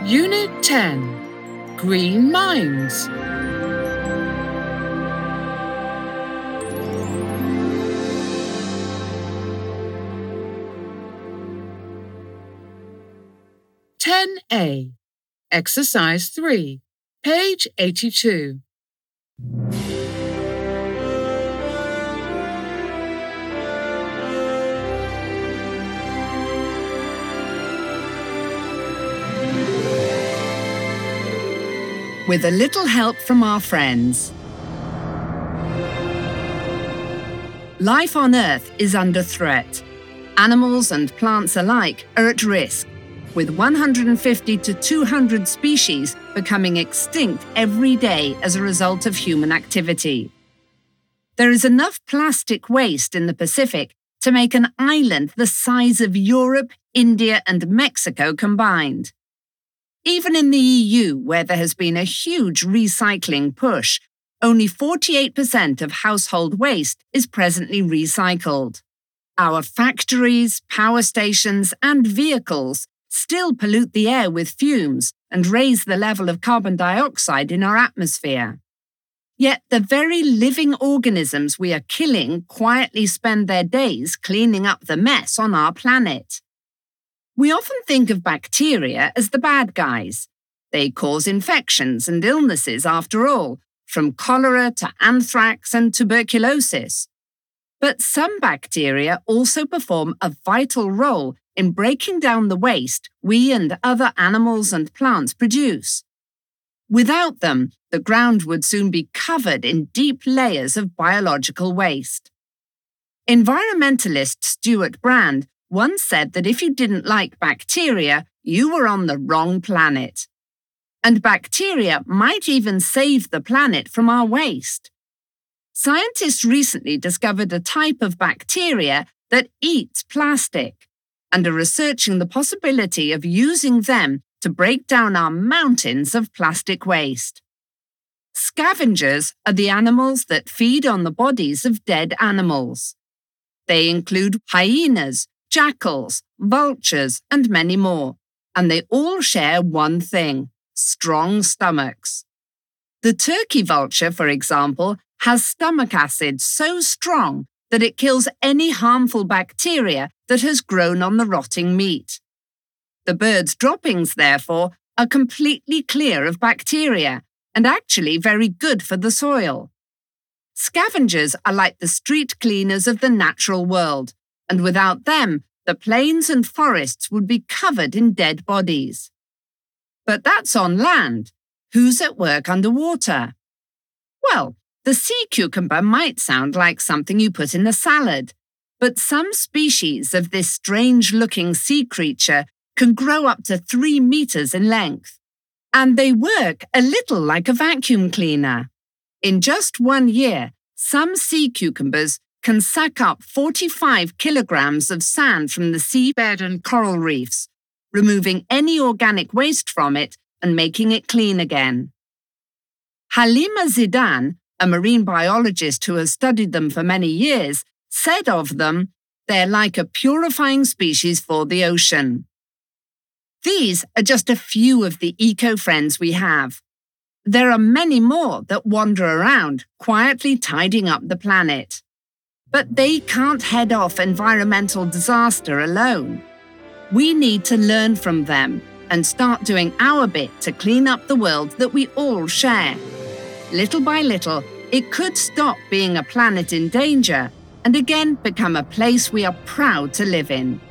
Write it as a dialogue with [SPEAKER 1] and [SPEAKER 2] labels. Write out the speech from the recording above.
[SPEAKER 1] Unit 10. Green Minds. (10A) Exercise 3, page 82.
[SPEAKER 2] With a little help from our friends. Life on Earth is under threat. Animals and plants alike are at risk, with 150 to 200 species becoming extinct every day as a result of human activity. There is enough plastic waste in the Pacific to make an island the size of Europe, India, and Mexico combined. Even in the EU, where there has been a huge recycling push, only 48% of household waste is presently recycled. Our factories, power stations, and vehicles still pollute the air with fumes and raise the level of carbon dioxide in our atmosphere. Yet the very living organisms we are killing quietly spend their days cleaning up the mess on our planet. We often think of bacteria as the bad guys. They cause infections and illnesses after all, from cholera to anthrax and tuberculosis. But some bacteria also perform a vital role in breaking down the waste we and other animals and plants produce. Without them, the ground would soon be covered in deep layers of biological waste. Environmentalist Stuart Brand once said that if you didn't like bacteria, you were on the wrong planet. And bacteria might even save the planet from our waste. Scientists recently discovered a type of bacteria that eats plastic and are researching the possibility of using them to break down our mountains of plastic waste. Scavengers are the animals that feed on the bodies of dead animals. They include hyenas, jackals, vultures, and many more, and they all share one thing: strong stomachs. The turkey vulture, for example, has stomach acid so strong that it kills any harmful bacteria that has grown on the rotting meat. The bird's droppings, therefore, are completely clear of bacteria and actually very good for the soil. Scavengers are like the street cleaners of the natural world, and without them, the plains and forests would be covered in dead bodies. But that's on land. Who's at work underwater? Well, the sea cucumber might sound like something you put in a salad, but some species of this strange-looking sea creature can grow up to 3 meters in length. And they work a little like a vacuum cleaner. In just 1 year, some sea cucumbers can suck up 45 kilograms of sand from the seabed and coral reefs, removing any organic waste from it and making it clean again. Halima Zidane, a marine biologist who has studied them for many years, said of them, "They're like a purifying species for the ocean." These are just a few of the eco-friends we have. There are many more that wander around, quietly tidying up the planet. But they can't head off environmental disaster alone. We need to learn from them and start doing our bit to clean up the world that we all share. Little by little, it could stop being a planet in danger and again become a place we are proud to live in.